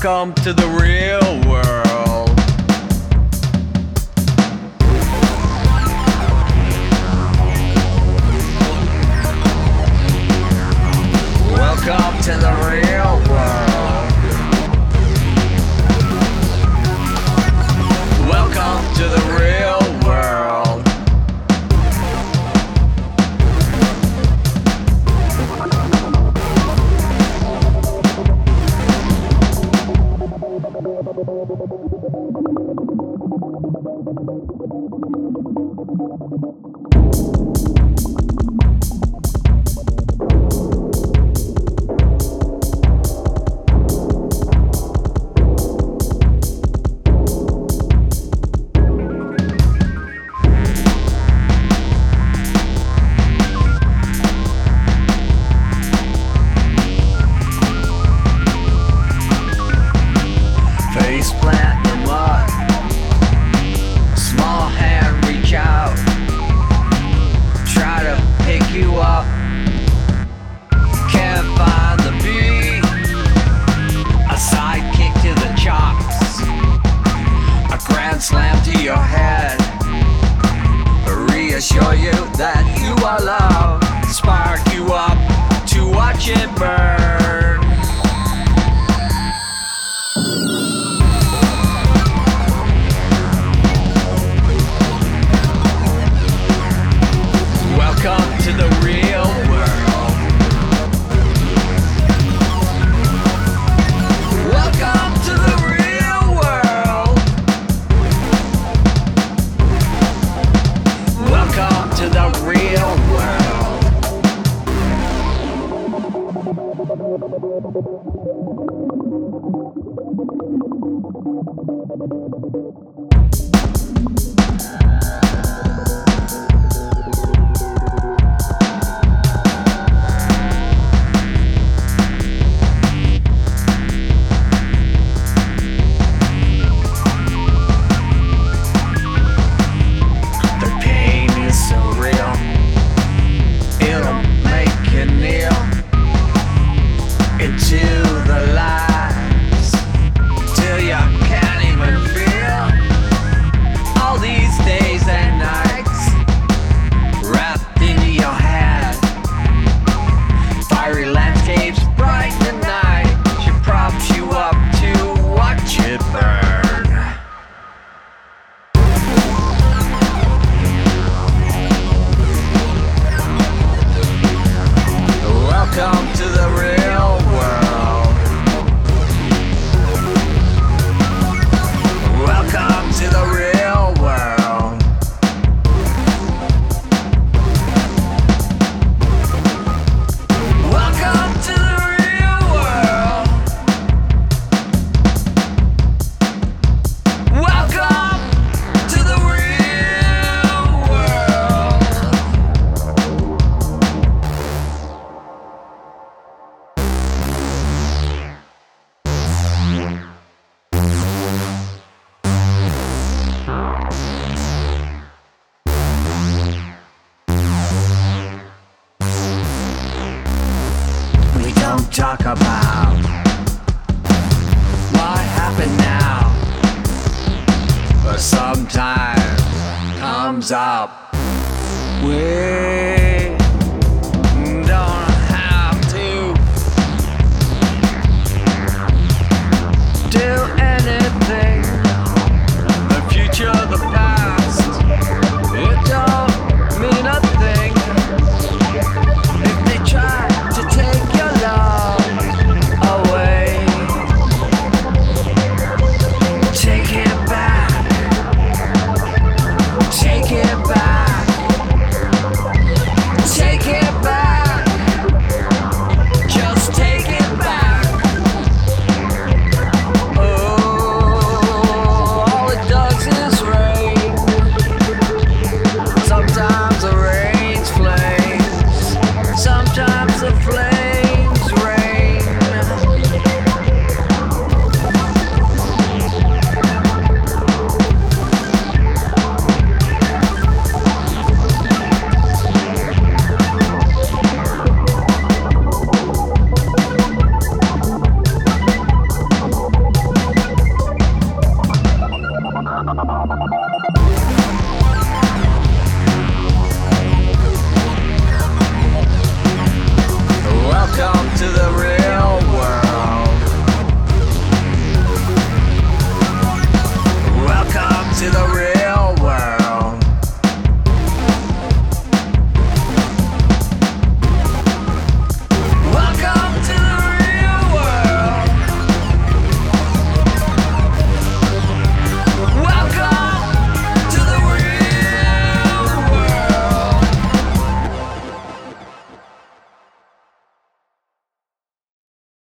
Welcome to the real world. Welcome to the real world. Welcome to the real world. Face plant in the mud, small hand reach out, try to pick you up, can't find the beat, a sidekick to the chops, a grand slam to your head, reassure you that you are loved, spark you up to watch it burn. Welcome to the real world. Welcome to the real world. Welcome to the real world. Welcome to the real world. Welcome to the real world. Welcome to the real world. Welcome to the real world. We don't talk about what happened now, but sometimes comes up with